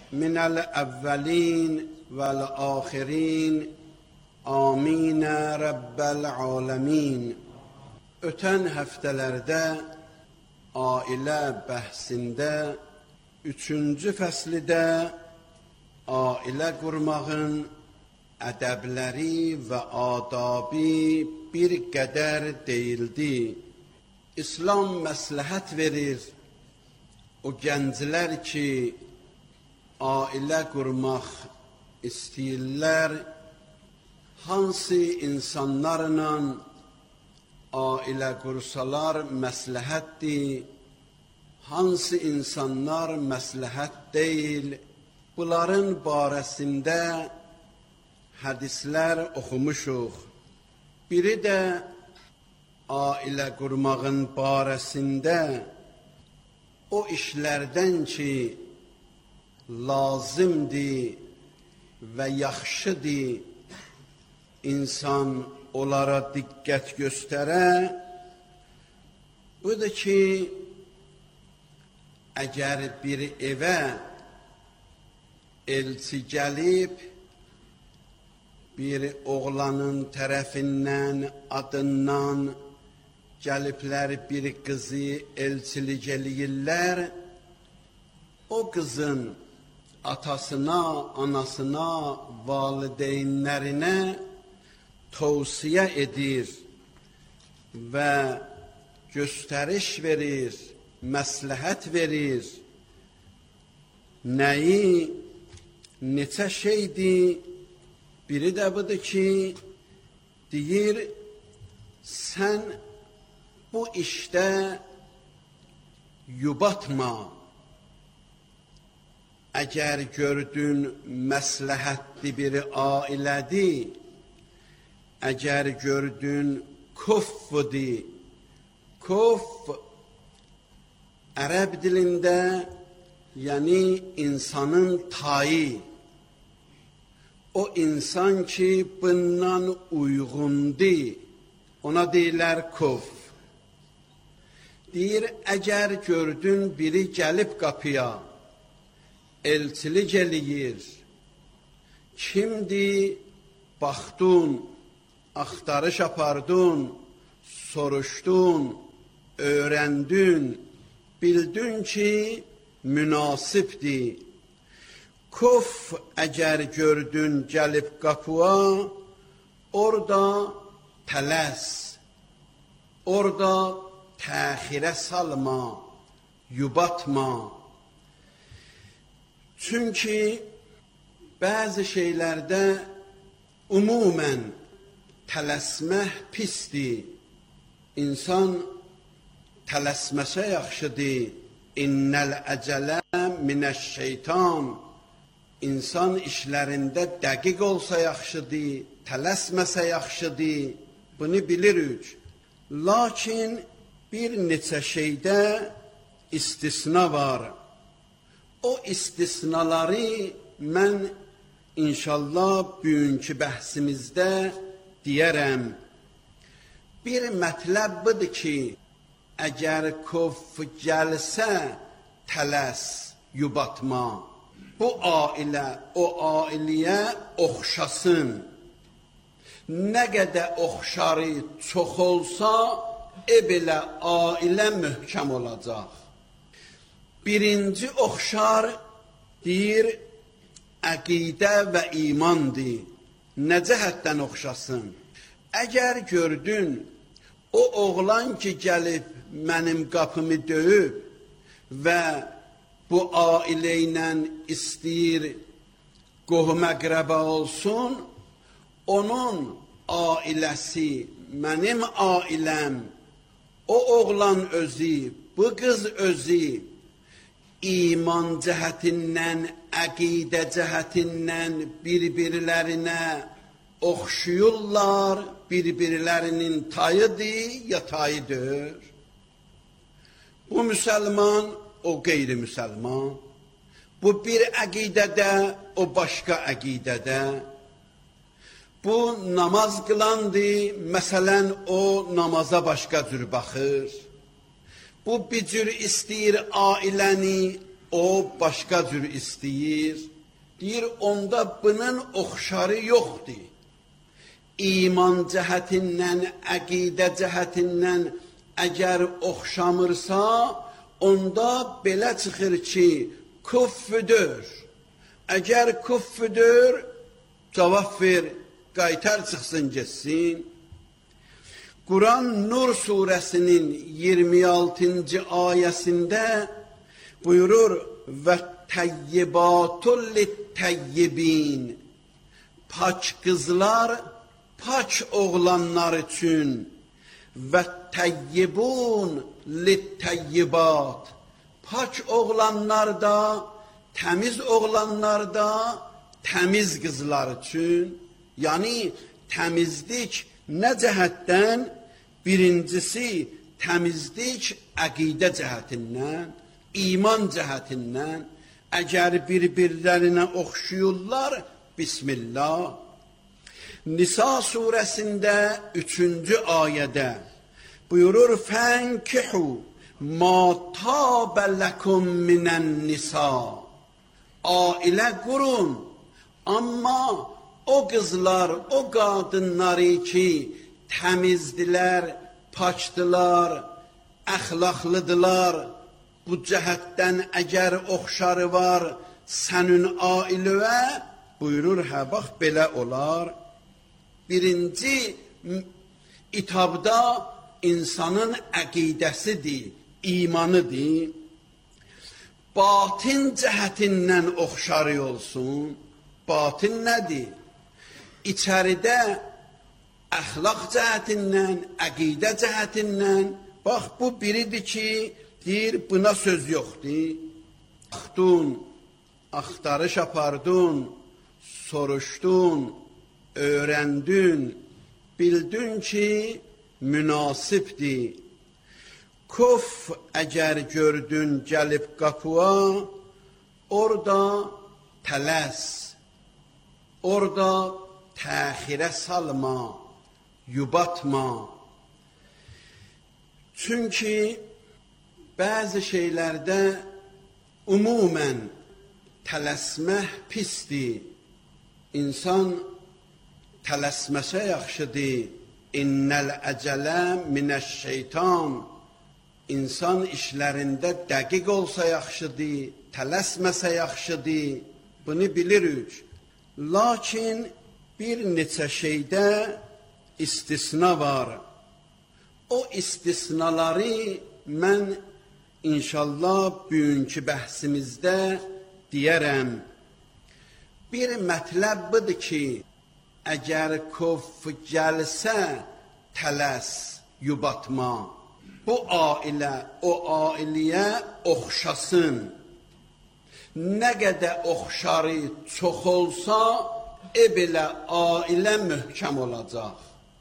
minəl əvvəlin vəl-axirin. Aminə Rəbbəl aləmin. Ötən həftələrdə ailə bəhsində 3-cü fəslidə ailə qurmağın ədəbləri və adabı bir qədər deyildi. İslam məsləhət verir o gənclər ki, ailə qurmaq istəyirlər, hansı insanlarla ailə qursalar məsləhətdir, hansı insanlar məsləhət deyil, bunların barəsində hədislər oxumuşuq. Biri də ailə qurmağın barəsində o işlərdən ki, lazımdır və yaxşıdır insan onlara diqqət göstərə, budur ki, əgər bir evə elçi gəlib, bir oğlanın tərəfindən, adından gəliblər bir qızı elçilik eləyirlər, o qızın atasına, anasına, valideynlərinə tövsiyə edir və göstəriş verir, məsləhət verir. Nəyi, neçə şeydir? Biri də budur ki, deyir, sən bu işdə yubatma. Əgər gördün məsləhətli bir ailədir, əgər gördün kuffudur, kuff ərəb dilində yəni insanın tayı, o insan ki bundan uyğundur, ona deyirlər kuff. Deyir, əgər gördün biri gəlib qapıya, elçilik eləyir, kimdir, baxdun, axtarış apardın, soruşdun, öyrəndin, bildin ki, münasibdir. Kuf əgər gördün gəlib qapıya, orada tələs, orada təxirə salma, yubatma. Çünki bəzi şeylərdə ümumən tələsmək pisdir. İnsan tələsməsə yaxşıdır. İnnəl əcələ minəş-şeytan. İnsan işlərində dəqiq olsa yaxşıdır, tələsməsə yaxşıdır. Bunu bilirik. Lakin bir neçə şeydə istisna var. O istisnaları mən inşallah bugünkü bəhsimizdə deyərəm. Bir mətləb budur ki, əgər kuf gəlsə tələs, yubatma. Bu ailə o ailəyə oxşasın. Nə qədər oxşarı çox olsa, belə ailə möhkəm olacaq. Birinci oxşar deyir, əqidə və imandır. Nə cəhətdən oxşasın? Əgər gördün, o oğlan ki gəlib mənim qapımı döyüb və bu ailə ilə istəyir qohum-əqrəba olsun, onun ailəsi, mənim ailəm, o oğlan özü, bu qız özü iman cəhətindən, əqidə cəhətindən bir-birlərinə oxşuyurlar, bir-birlərinin tayıdır ya tayıdır. Bu müsəlman, o qeyri-müsəlman. Bu bir əqidədə, o başqa əqidədə. Bu namaz qılandır, məsələn, o namaza başqa cür baxır. Bu bir cür istəyir ailəni o başqa cür istəyir. Deyir, onda bunun oxşarı yoxdur. İman cəhətindən, əqidə cəhətindən əgər oxşamırsa, onda belə çıxır ki, küffüdür. Əgər küffüdür, cavab ver, qaytar çıxsın getsin. Quran Nur surəsinin 26-cı ayəsində buyurur və təyyibatul littəyyibin. Paç qızlar, paç oğlanlar üçün və təyyibun littəyyibat. Paç oğlanlar da, təmiz oğlanlar da, təmiz qızlar üçün. Yəni, təmizlik nə cəhətdən? Birincisi, təmizlik əqidə cəhətindən, iman cəhətindən. Əgər bir-birlərinə oxşuyurlar, Bismillah. Nisa surəsində 3-cü ayədə buyurur, fənkihu ma tabə ləkum minən nisa. Ailə qurun, amma o qızlar, o qadınları ki, təmizdilər, paçdılar, əxlaqlıdılar, bu cəhətdən əgər oxşarı var sənin ailəvə, buyurur, hə, bax, belə olar. Birinci itabda insanın əqidəsidir, imanıdır. Batin cəhətindən oxşarı olsun. Batin nədir? İçəridə əxlaq cəhətindən, əqidə cəhətindən, bax, bu biridir ki, deyir, buna söz yoxdur. Baxdun, axtarış apardun, soruşdun, öyrəndin, bildin ki, münasibdir. Küf əgər gördün gəlib qapıya, orada tələs, orada təxirə salma, yubatma. Çünki bəzi şeylərdə ümumən tələsmək pisdir. İnsan tələsməsə yaxşıdır. İnnəl əcələ minəş-şeytan. İnsan işlərində dəqiq olsa yaxşıdır, tələsməsə yaxşıdır. Bunu bilirik. Lakin bir neçə şeydə istisna var. O istisnaları mən inşallah bugünkü bəhsimizdə deyərəm. Bir mətləb budur ki, əgər küf gəlsə tələs, yubatma. Bu ailə o ailəyə oxşasın. Nə qədər oxşarı çox olsa, belə ailə möhkəm olacaq.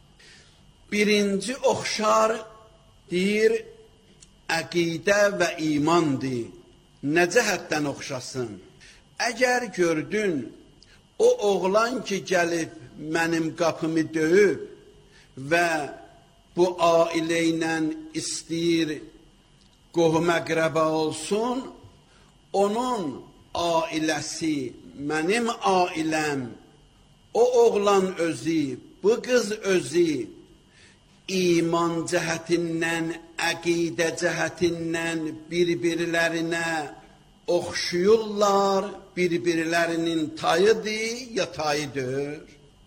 Birinci oxşar deyir, əqidə və imandır. Nə cəhətdən oxşasın? Əgər gördün, o oğlan ki gəlib mənim qapımı döyüb və bu ailə ilə istəyir qohum-əqrəba olsun, onun ailəsi, mənim ailəm, o oğlan özü, bu qız özü iman cəhətindən, əqidə cəhətindən bir-birlərinə oxşuyurlar, bir-birlərinin tayıdır ya tayıdır.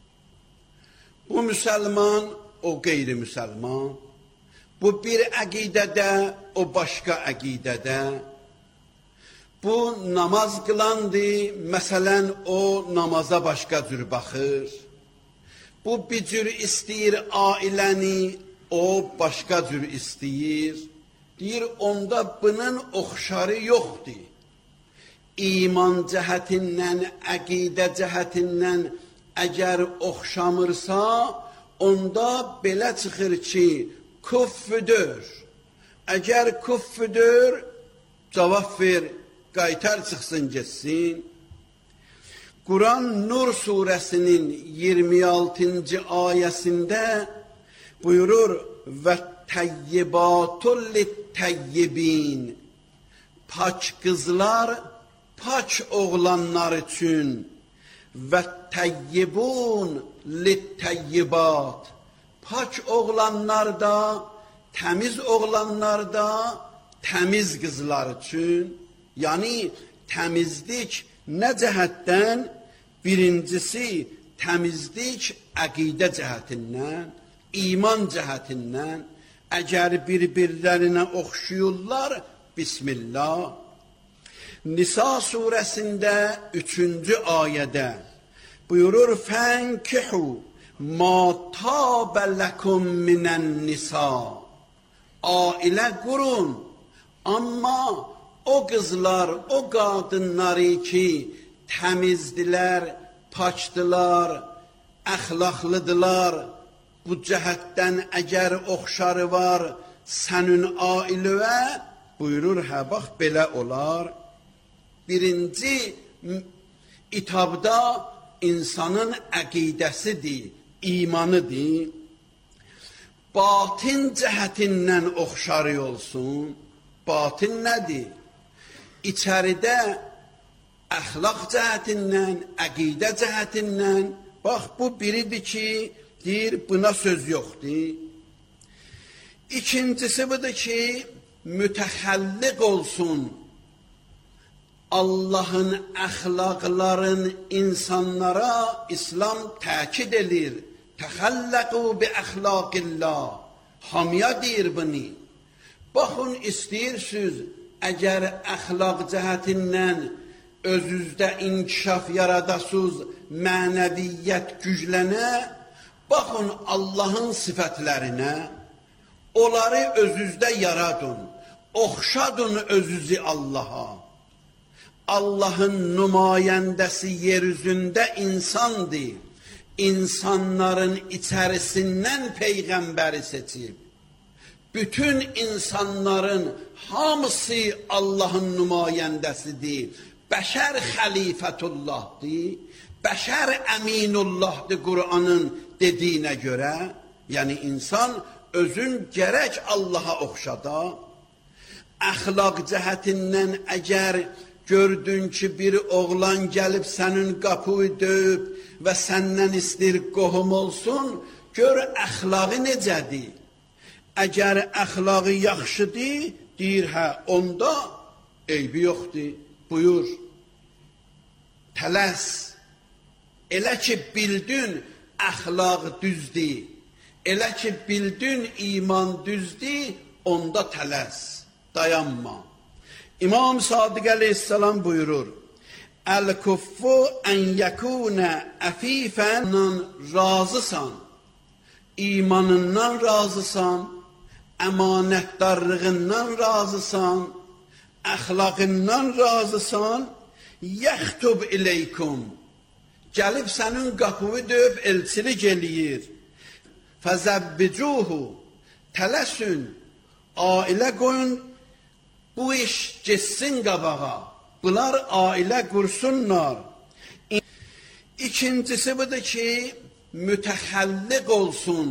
Bu müsəlman, o qeyri-müsəlman. Bu bir əqidədə, o başqa əqidədə. Bu namaz qılandır, məsələn, o namaza başqa cür baxır. Bu bir cür istəyir ailəni, o başqa cür istəyir. Deyir, onda bunun oxşarı yoxdur. İman cəhətindən, əqidə cəhətindən əgər oxşamırsa, onda belə çıxır ki, küffüdür. Əgər küffüdür, cavab ver, qaytar çıxsın getsin. Quran Nur surəsinin 26-cı ayəsində buyurur və təyyibatul littəyyibin. Paç qızlar, paç oğlanlar üçün və təyyibun littəyyibat. Paç oğlanlar da, təmiz oğlanlar da, təmiz qızlar üçün. Yəni təmizlik nə cəhətdən? Birincisi təmizlik əqidə cəhətindən, iman cəhətindən. Əgər bir-birlərinə oxşuyurlar, Bismillah. Nisa surəsində 3-cü ayədə buyurur: Fənkihu ma tabə ləkum minən nisa. Ailə qurun, amma o qızlar, o qadınları ki, təmizdilər, paçdılar, əxlaqlıdılar, bu cəhətdən əgər oxşarı var sənin ailəvə, buyurur, hə, bax, belə olar. Birinci itabda insanın əqidəsidir, imanıdır. Batin cəhətindən oxşarı olsun. Batin nədir? İçəridə əxlaq cəhətindən, əqidə cəhətindən, bax, bu biridir ki, deyir, buna söz yoxdur. İkincisi budur ki, mütəxəlliq olsun. Allahın əxlaqların insanlara İslam təkid edir. Təxəlləqu bi əxlaqillah. Hamiya deyir bunu. Baxın, istəyirsiniz, əgər əxlaq cəhətindən özünüzdə inkişaf yaradasınız, mənəviyyət güclənə, baxın Allahın sifətlərinə, onları özünüzdə yaradın, oxşadın özünüzü Allaha. Allahın nümayəndəsi yeryüzündə insandır, insanların içərisindən Peyğəmbəri seçib. Bütün insanların hamısı Allahın nümayəndəsidir. Bəşər xəlifətullahdır, bəşər əminullahdır Qur'anın dediyinə görə. Yəni insan özün gərək Allaha oxşada. Əxlaq cəhətindən əgər gördün ki, bir oğlan gəlib sənin qapıyı döyüb və səndən istəyir qohum olsun, gör əxlağı necədir. Əgər əxlağı yaxşıdır, deyir, hə, onda eybi yoxdur, buyur. Tələs, elə ki bildin əxlaq düzdür, elə ki bildin iman düzdür, onda tələs, dayanma. İmam Sadiq əleyhissalam buyurur: Əl-kuffu ən yəkûnə əfifən, razısan, imanından razısan, əmanətdarlığından razısan, əxlaqından razısan, yəxtub ileykum, gəlib sənin qapını döyüb elçilik eləyir. Fəzəvvicuhu, tələsün, ailə qoyun, bu iş geçsin qabağa, bunlar ailə qursunlar. İkincisi budur ki, mütəxəlliq olsun.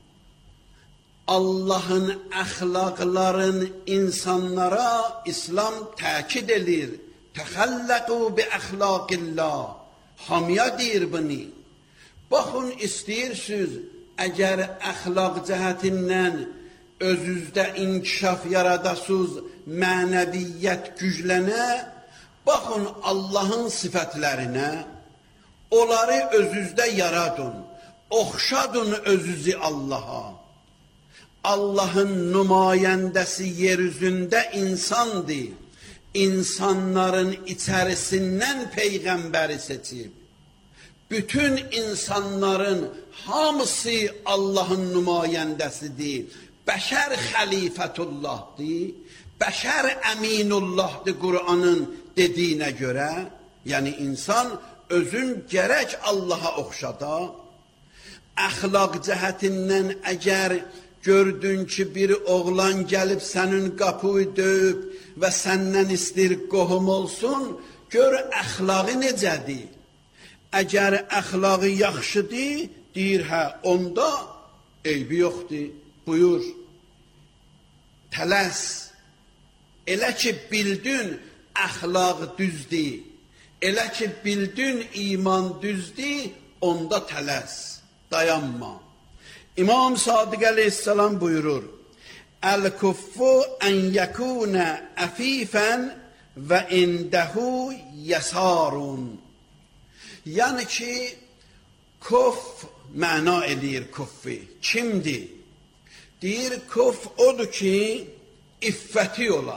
Allahın əxlaqların insanlara İslam təkid edir. Təxəlləqu bi əxlaqillah. Hamiya deyir bunu. Baxın, istəyirsiniz, əgər əxlaq cəhətindən özünüzdə inkişaf yaradasınız, mənəviyyət güclənə, baxın Allahın sifətlərinə, onları özünüzdə yaradın, oxşadın özünüzü Allaha. Allahın nümayəndəsi yeryüzündə insandır, insanların içərisindən Peyğəmbəri seçib. Bütün insanların hamısı Allahın nümayəndəsidir. Bəşər xəlifətullahdır, bəşər əminullahdır Qur'anın dediyinə görə. Yəni insan özün gərək Allaha oxşada. Əxlaq cəhətindən əgər gördün ki, bir oğlan gəlib sənin qapıyı döyüb və səndən istəyir qohum olsun, gör əxlağı necədir. Əgər əxlağı yaxşıdır, deyir, hə, onda eybi yoxdur, buyur. Tələs, Elə ki bildin əxlaq düzdür, elə ki bildin iman düzdür, onda tələs, dayanma. İmam Sadiq əleyhissalam buyurur: Əl-kuffu ən yəkunə əfifən və indəhu yəsarun. Yəni ki, kuf məna eləyir kuffi. Kimdir? Deyir, kuf odur ki, iffəti ola.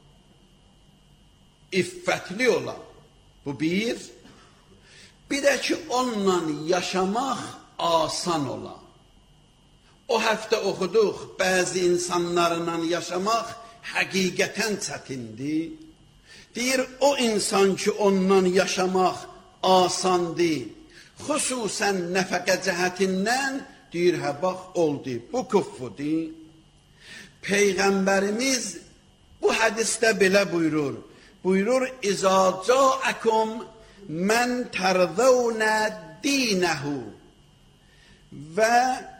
İffətli ola. Bu bir. Bir də ki, onunla yaşamaq asan ola. O həftə oxuduq, bəzi insanlarla yaşamaq həqiqətən çətindir. Deyir, o insan ki, onunla yaşamaq asandır, xüsusən nəfəqə cəhətindən, deyir, hə, bax, oldu, bu küffudur. Peyğəmbərimiz bu hədisdə belə buyurur. Buyurur, İzâ câəkum mən tərzəvnə dinəhu və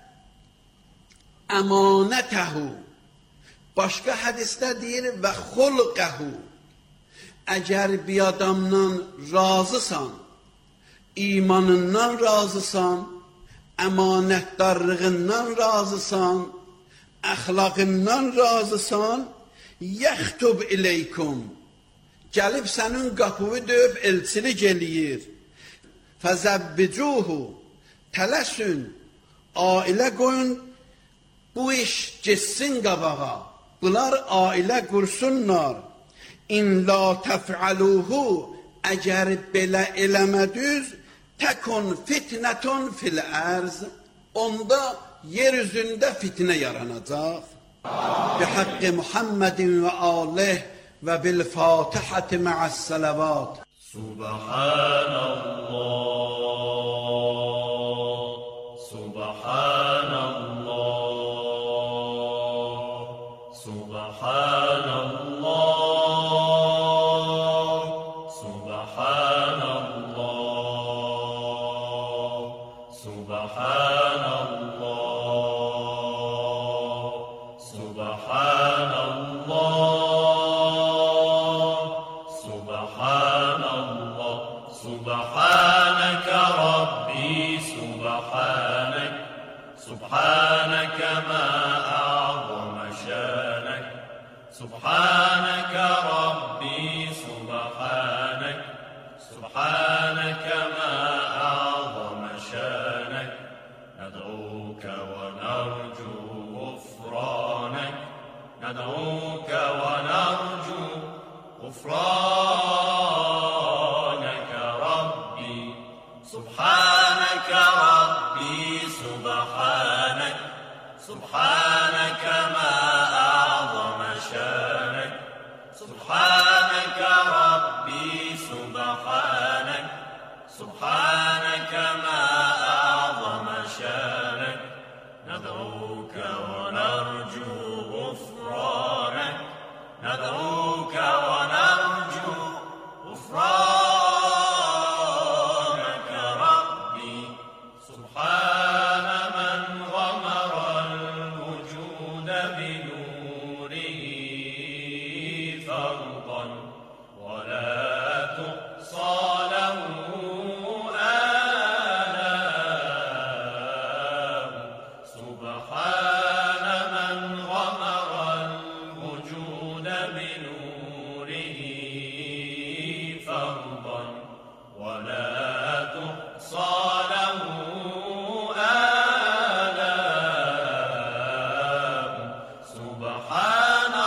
əmanətəhu. Başqa hədisdə deyir, və xulqəhu. Əgər bir adamdan razısan, imanından razısan, əmanətdarlığından razısan, əxlaqından razısan, yəxtub ileykum. Gəlib sənin qapını döyüb elçilik eləyir. Fəzəbbicuhu, tələsün, ailə qoyun, bu iş getsin qabağa. Bunlar ailə qursunlar. İn la təf'aluhu, əgər belə eləmədiniz, təkun fitnətun fil ərz, onda yer üzündə fitnə yaranacaq. Bihaqqi Muhammedin və alih və bil Fatihəti mə'əs salavat. Subhanallah, Subhanallah, Subhanallah. سبحانك ما أعظم شانك سبحانك ربي سبحانك سبحانك ما أعظم شانك ندعوك ونرجو غفرانك ندعوك ونرجو غفرانك ربي سبحانك ربي سبحانك سبحانك ما أعظم شانك سبحانك ربي سبحانك سبحانك ما أعظم شانك ندعوك ونرجو غفرانك ندعوك ونرجو غفرانك ربي سبحان من غمر الوجود بنوره فرضا ولا تحصى له آلام سبحان من غمر الوجود بنوره فرضا ولا تحصى له آلام سبحان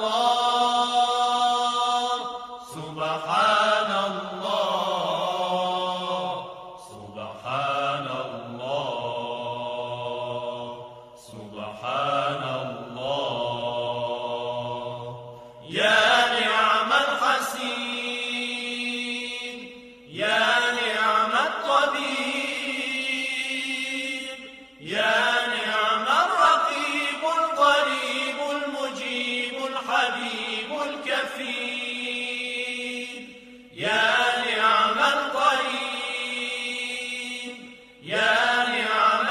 الله سبحان الله سبحان الله سبحان الله يا نعم الحسين يا نعم الطبيب يا نعم الرقيب القريب المجيب الحبيب الكفيل يا نعم القريب يا نعم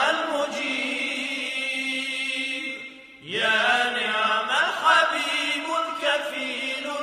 المجيب يا نعم الحبيب الكفيل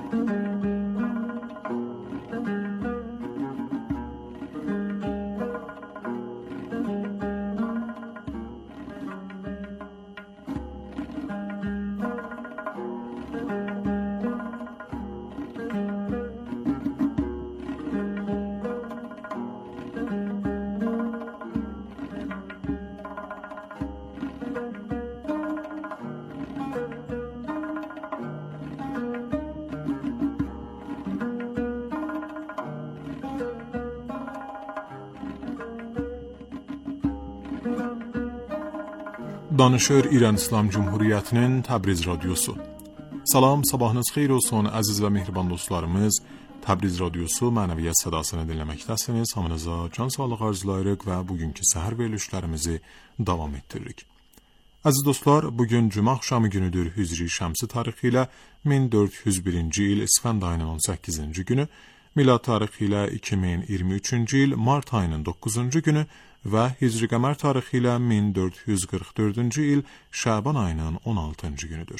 Danışır İran İslam Cumhuriyeti'nin Təbriz Radyosu. Salam, sabahınız xeyir olsun əziz və mehriban dostlarımız. Təbriz Radyosu mənəviyyat sədasını dinləməkdəsiniz. Hamınıza can sağlığı arzulayırıq və bugünkü səhər verilişlərimizi davam ettiririk. Əziz dostlar, bugün Cuma axşamı günüdür Hicri Şəmsi tarixi ilə 1401-ci il İsfənd ayının 18-ci günü, Milad tarixi ilə 2023-cü il Mart ayının 9-cu günü və Hicri Qəmər tarixi ilə 1444-cü il Şaban ayının 16-cı günüdür.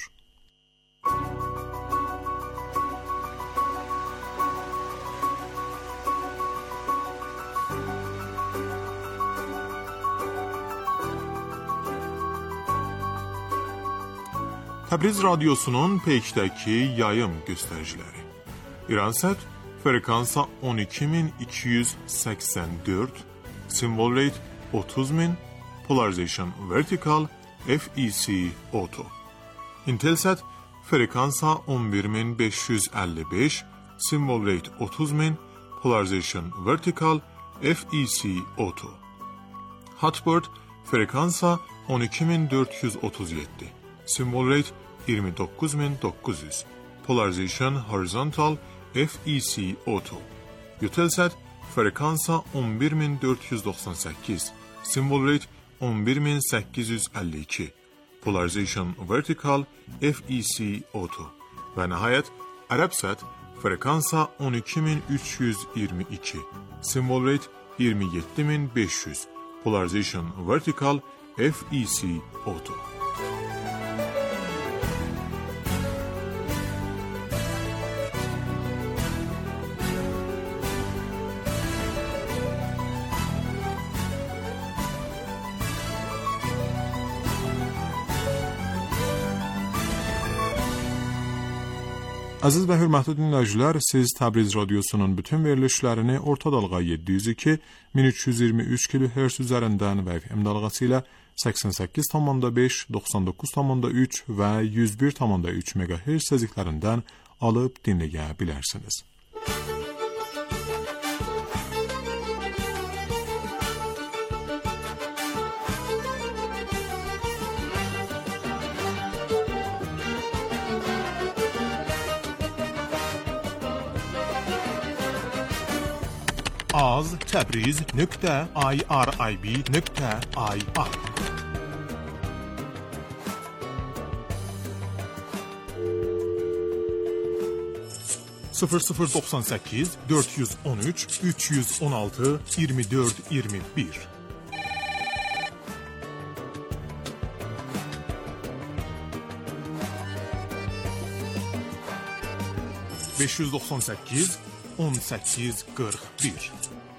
Təbriz Radyosunun peykdəki yayım göstəriciləri. İransat frekansa 12284, Symbol rate 30.000, Polarization vertical, FEC auto. Intelsat frekansa 11555, Symbol rate 30.000, Polarization vertical, FEC auto. Hotbird frekansa 12437, Symbol rate 29900, Polarization horizontal, FEC auto. Eutelsat frekansa 11498, Symbol rate 11852, Polarization vertical, FEC auto. Və nəhayət Arabsat frekansa 12322, Symbol rate 27500, Polarization vertical, FEC auto. Aziz və hörmətli dinləyicilər, siz Təbriz Radyosunun bütün verilişlərini orta dalğa 702, 1323 kHz üzərindən və FM dalğası ilə 88,5, 99,3 və 101,3 MHz tezliklərindən alıb dinləyə bilərsiniz. az.tabriz.irib.ir 0098 413 316 24 21 598 18 41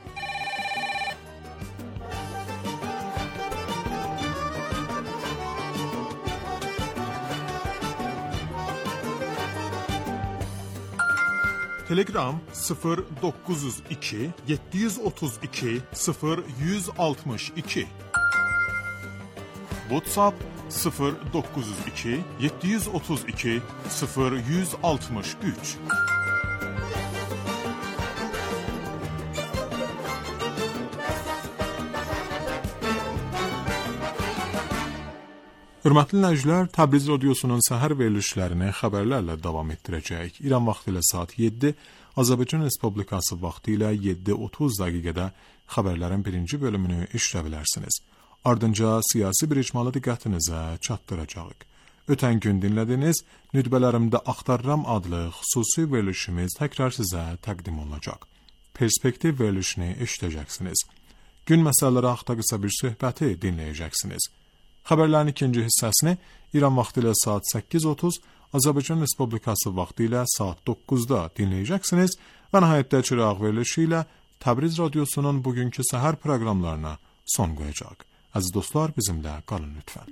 Telegram 0902 732 0162 WhatsApp 0902 732 0163 Hörmətli dinləyicilər, Təbriz Radyosunun səhər verilişlərini xəbərlərlə davam etdirəcək. İran vaxtı ilə saat 7, Azərbaycan Respublikası vaxtı ilə 7:30 dəqiqədə xəbərlərin birinci bölümünü eşidə bilərsiniz. Ardınca siyasi bir icmalı diqqətinizə çatdıracağıq. Ötən gün dinlədiniz, Nütbələrimdə Axtarıram adlı xüsusi verilişimiz təkrar sizə təqdim olunacaq. Perspektiv verilişini eşidəcəksiniz. Gün məsələləri haqqında qısa bir söhbəti dinləyəcəksiniz. Xəbərlərin ikinci hissəsini İran vaxtı ilə saat 8:30, Azərbaycan Respublikası vaxtı ilə saat 9-da dinləyəcəksiniz və nəhayətdə çıraq verilişi ilə Təbriz Radyosu'nun bugünkü səhər proqramlarına son qoyacaq. Əziz dostlar, bizimlə qalın lütfən.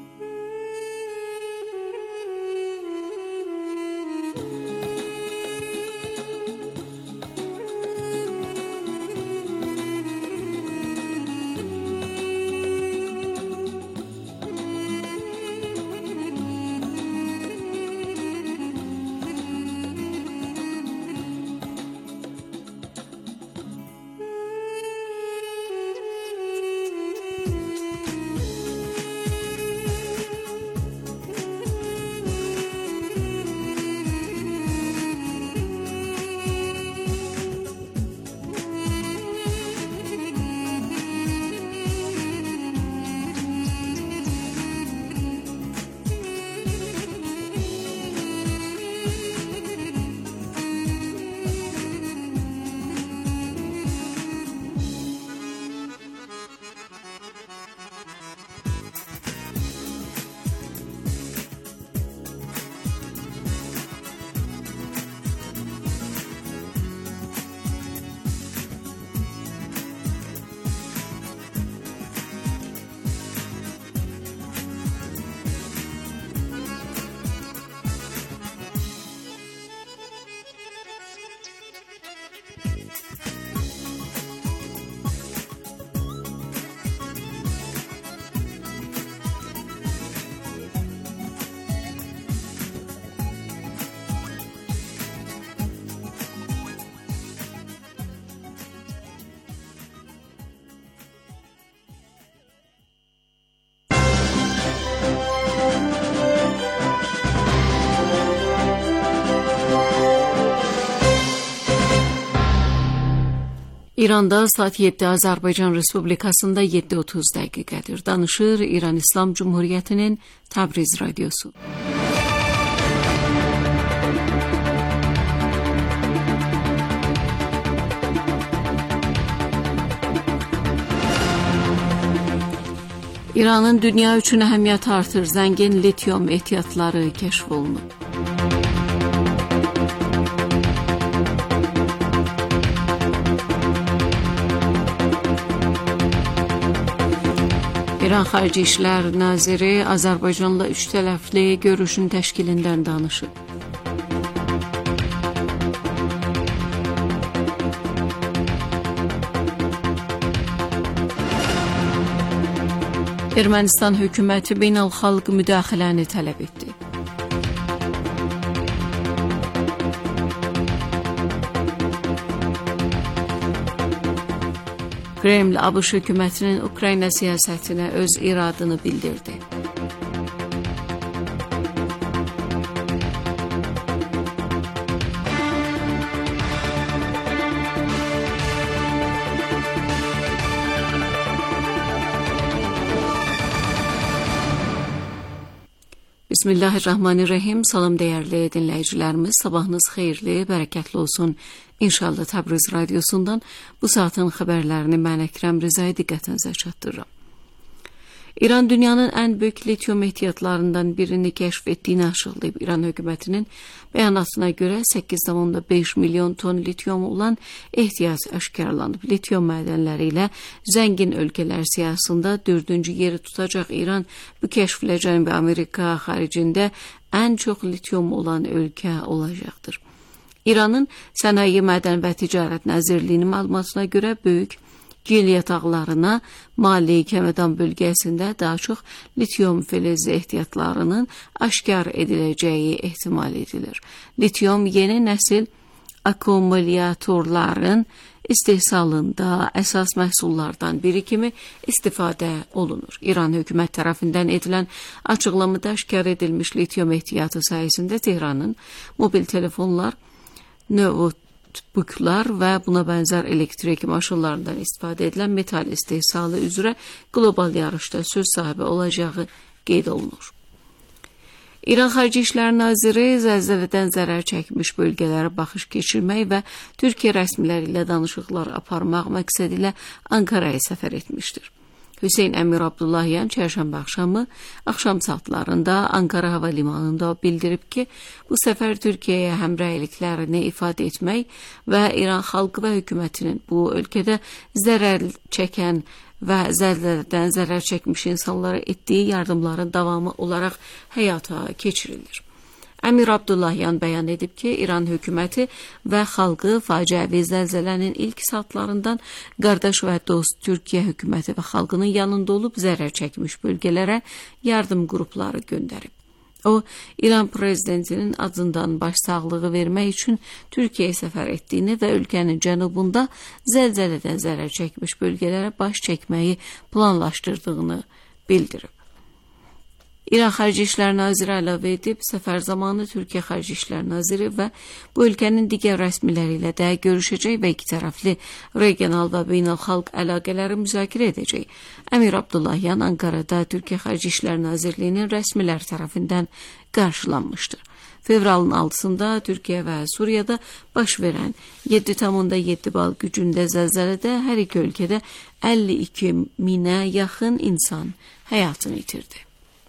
İranda saat 7, Azərbaycan Respublikasında 7:30 dəqiqədir. Danışır İran İslam Cumhuriyyətinin Təbriz Radyosu. İranın dünya üçün əhəmiyyəti artır. Zəngin lityum ehtiyatları kəşf olunub. İran Xarici İşlər Naziri Azərbaycanla 3 tərəfli görüşün təşkilindən danışıb. Ermənistan hökuməti beynəlxalq müdaxiləni tələb etdi. Kreml ABŞ hökumətinin Ukrayna siyasətinə öz iradını bildirdi. Bismillahirrahmanirrahim. Salam dəyərli dinləyicilərimiz, sabahınız xeyirli, bərəkətli olsun. İnşallah Təbriz Radyosu'ndan bu saatin xəbərlərini mən Əkrəm Rıza'yı diqqətinizə çatdırıram. İran dünyanın ən böyük lityum ehtiyatlarından birini kəşf etdiyini açıqlayıb. İran hökumətinin bəyanatına görə 8,5 milyon ton lityum olan ehtiyat aşkarlanıb. Lityum mədənləri ilə zəngin ölkələr siyasında 4-cü yeri tutacaq İran bu kəşflə Cənubi Amerika xaricində ən çox lityum olan ölkə olacaqdır. İranın Sənaye, Mədən və Ticarət Nazirliyinin məlumatına görə böyük gil yataqlarına Malik Həmədan bölgəsində daha çox lityum filizi ehtiyatlarının aşkar ediləcəyi ehtimal edilir. Lityum yeni nəsil akkumulyatorların istehsalında əsas məhsullardan biri kimi istifadə olunur. İran hökumət tərəfindən edilən açıqlamada aşkar edilmiş lityum ehtiyatı sayəsində Tehranın mobil telefonlar, notebooklar və buna bənzər elektrik maşınlarından istifadə edilən metal istehsalı üzrə qlobal yarışda söz sahibi olacağı qeyd olunur. İran Xarici İşlər Naziri zəlzələdən zərər çəkmiş bölgələrə baxış keçirmək və Türkiyə rəsmiləri ilə danışıqlar aparmaq məqsədilə Ankaraya səfər etmişdir. Hüseyn Əmir Abdullahyan çərşənbə axşam saatlarında Ankara hava limanında bildirib ki, bu səfər Türkiyəyə həmrəyliklərini ifadə etmək və İran xalqı və hökumətinin bu ölkədə zərər çəkən və zəlzələdən zərər çəkmiş insanlara etdiyi yardımların davamı olaraq həyata keçirilir. Əmir Abdullahyan bəyan edib ki, İran hökuməti və xalqı faciəvi zəlzələnin ilk saatlarından qardaş və dost Türkiyə hökuməti və xalqının yanında olub zərər çəkmiş bölgələrə yardım qrupları göndərib. O, İran prezidentinin adından başsağlığı vermək üçün Türkiyəyə səfər etdiyini və ölkənin cənubunda zəlzələdən zərər çəkmiş bölgələrə baş çəkməyi planlaşdırdığını bildirib. İran Xarici İşlər Naziri əlavə edib, səfər zamanı Türkiyə Xarici İşlər Naziri və bu ölkənin digər rəsmiləri ilə də görüşəcək və iki tərəfli regional və beynəlxalq əlaqələri müzakirə edəcək. Əmir Abdullahyan Ankarada Türkiyə Xarici İşlər Nazirliyinin rəsmilər tərəfindən qarşılanmışdır. Fevralın 6-sında Türkiyə və Suriyada baş verən 7,7 bal gücündə zəlzələdə hər iki ölkədə 52 minə yaxın insan həyatını itirdi.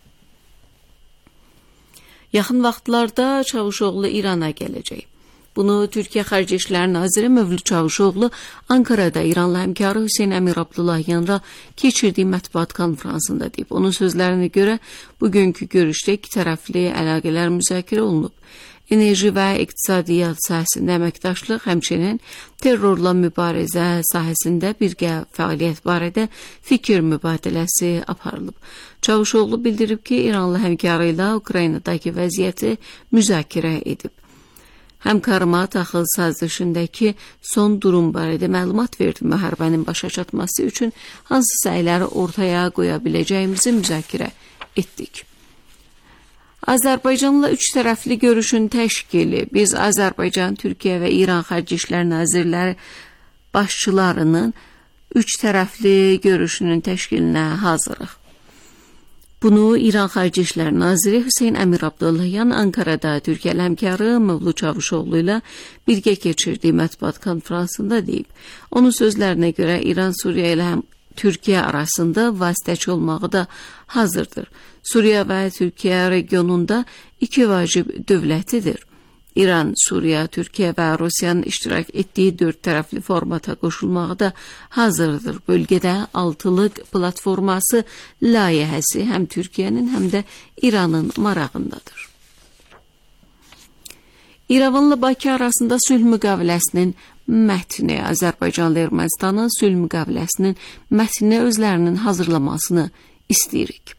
Yaxın vaxtlarda Çavuşoğlu İrana gələcək. Bunu Türkiyə Xarici İşlər Naziri Mövlüd Çavuşoğlu Ankarada İranlı həmkarı Hüseyn Əmir Abdullahyanla keçirdiyi mətbuat konfransında deyib. Onun sözlərinə görə bugünkü görüşdə iki tərəfli əlaqələr müzakirə olunub. Enerji və iqtisadiyyat sahəsində əməkdaşlıq, həmçinin terrorla mübarizə sahəsində birgə fəaliyyət barədə fikir mübadiləsi aparılıb. Çavuşoğlu bildirib ki, İranlı həmkarı ilə Ukraynadakı vəziyyəti müzakirə edib. Həmkarıma taxıl sazişindəki son durum barədə məlumat verdi. Müharibənin başa çatması üçün hansı səyləri ortaya qoya biləcəyimizi müzakirə etdik. Azərbaycanla üç tərəfli görüşün təşkili. Biz Azərbaycan, Türkiyə və İran Xarici İşlər Nazirləri başçılarının üç tərəfli görüşünün təşkilinə hazırıq. Bunu İran Xarici İşlər Naziri Hüseyn Əmir Abdullahyan Ankarada Türkiyə həmkarı Mövlüd Çavuşoğlu ilə birgə keçirdiyi mətbuat konfransında deyib. Onun sözlərinə görə İran Suriya ilə həm Türkiyə arasında vasitəçi olmağı da hazırdır. Suriya və Türkiyə regionunda iki vacib dövlətidir. İran, Suriya, Türkiyə və Rusiyanın iştirak etdiyi dörd tərəfli formata qoşulmağı da hazırdır. Bölgədə altılıq platforması layihəsi həm Türkiyənin, həm də İranın marağındadır. İrəvanla Bakı arasında sülh müqaviləsinin mətni, Azərbaycanla Ermənistanın sülh müqaviləsinin mətni özlərinin hazırlamasını istəyirik.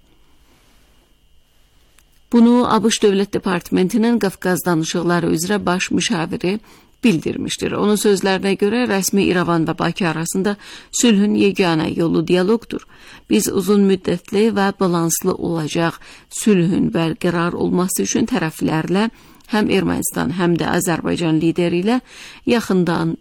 Bunu ABŞ Dövlət Departamentinin Qafqaz danışıqları üzrə baş müşaviri bildirmişdir. Onun sözlərinə görə rəsmi İrəvan və Bakı arasında sülhün yeganə yolu dialoqdur. Biz uzun müddətli və balanslı olacaq sülhün bərqərar olması üçün tərəflərlə həm Ermənistan, həm də Azərbaycan lideri ilə yaxından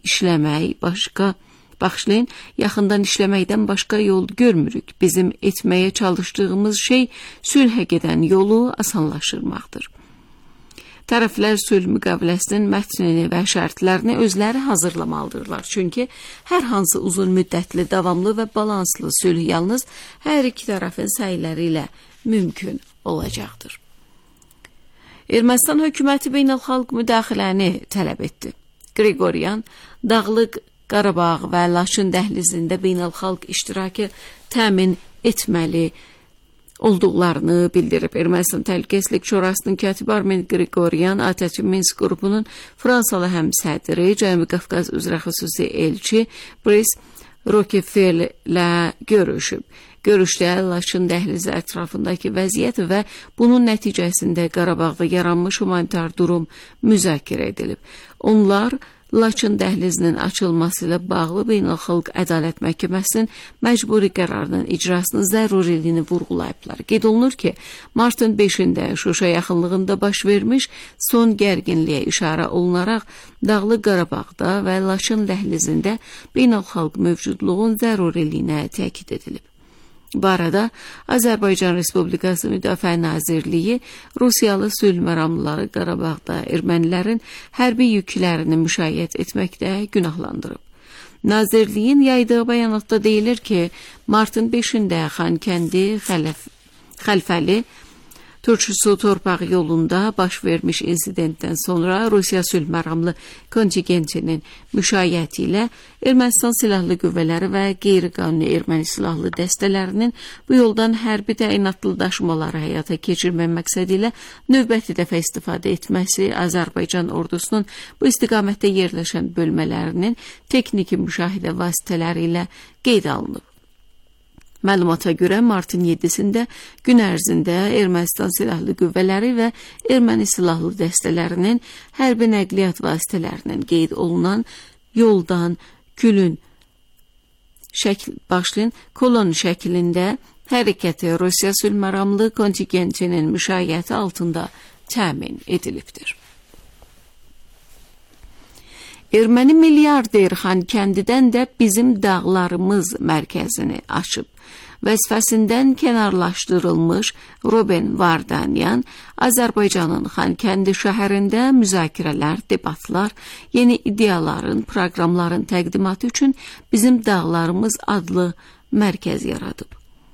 işləməkdən başqa yol görmürük. Bizim etməyə çalışdığımız şey sülhə gedən yolu asanlaşdırmaqdır. Tərəflər sülh müqaviləsinin mətnini və şərtlərini özləri hazırlamalıdırlar. Çünki hər hansı uzun müddətli, davamlı və balanslı sülh yalnız hər iki tərəfin səyləri ilə mümkün olacaqdır. Ermənistan hökuməti beynəlxalq müdaxiləni tələb etdi. Qriqoryan, Dağlıq Qarabağ və Laçın dəhlizində beynəlxalq iştirakı təmin etməli olduqlarını bildirib. Ermənistan Təhlükəsizlik Şurasının katibi Armen Qriqoryan, ATƏT Minsk qrupunun Fransalı həmsədri, Cənubi Qafqaz üzrə xüsusi elçi Brice Rockefellerlə görüşüb. Görüşdə Laçın dəhlizi ətrafındakı vəziyyət və bunun nəticəsində Qarabağda yaranmış humanitar durum müzakirə edilib. Onlar Laçın dəhlizinin açılması ilə bağlı Beynəlxalq Ədalət Məhkəməsinin məcburi qərarının icrasının zəruriliyini vurğulayıblar. Qeyd olunur ki, martın 5-də Şuşa yaxınlığında baş vermiş son gərginliyə işarə olunaraq Dağlıq Qarabağda və Laçın dəhlizində beynəlxalq mövcudluğun zəruriliyinə təkid edilib. Bu arada Azərbaycan Respublikası Müdafiə Nazirliyi Rusiyalı sülh məramlıları Qarabağda ermənilərin hərbi yüklərini müşayiət etməkdə günahlandırıb. Nazirliyin yaydığı bəyanatda deyilir ki, martın 5-də Xankəndi Xəlfəli Türk Su Torpağı yolunda baş vermiş insidentdən sonra Rusiya sülh məramlı kontingentinin müşayiəti ilə Ermənistan silahlı qüvvələri və qeyri-qanuni erməni silahlı dəstələrinin bu yoldan hərbi təyinatlı daşımaları həyata keçirmək məqsədi ilə növbəti dəfə istifadə etməsi Azərbaycan ordusunun bu istiqamətdə yerləşən bölmələrinin texniki müşahidə vasitələri ilə qeydə alınıb. Məlumata görə martın 7-də gün ərzində Ermənistan silahlı qüvvələri və erməni silahlı dəstələrinin hərbi nəqliyyat vasitələrinin qeyd olunan yoldan kolon şəklində hərəkəti Rusiya sülh məramlı kontingentinin müşayiəti altında təmin edilibdir. Erməni milyarder Xankəndidən də bizim dağlarımız mərkəzini açıb. Vəzifəsindən kənarlaşdırılmış Ruben Vardanyan, Azərbaycanın Xankəndi şəhərində müzakirələr, debatlar, yeni ideyaların, proqramların təqdimatı üçün bizim dağlarımız adlı mərkəz yaradıb.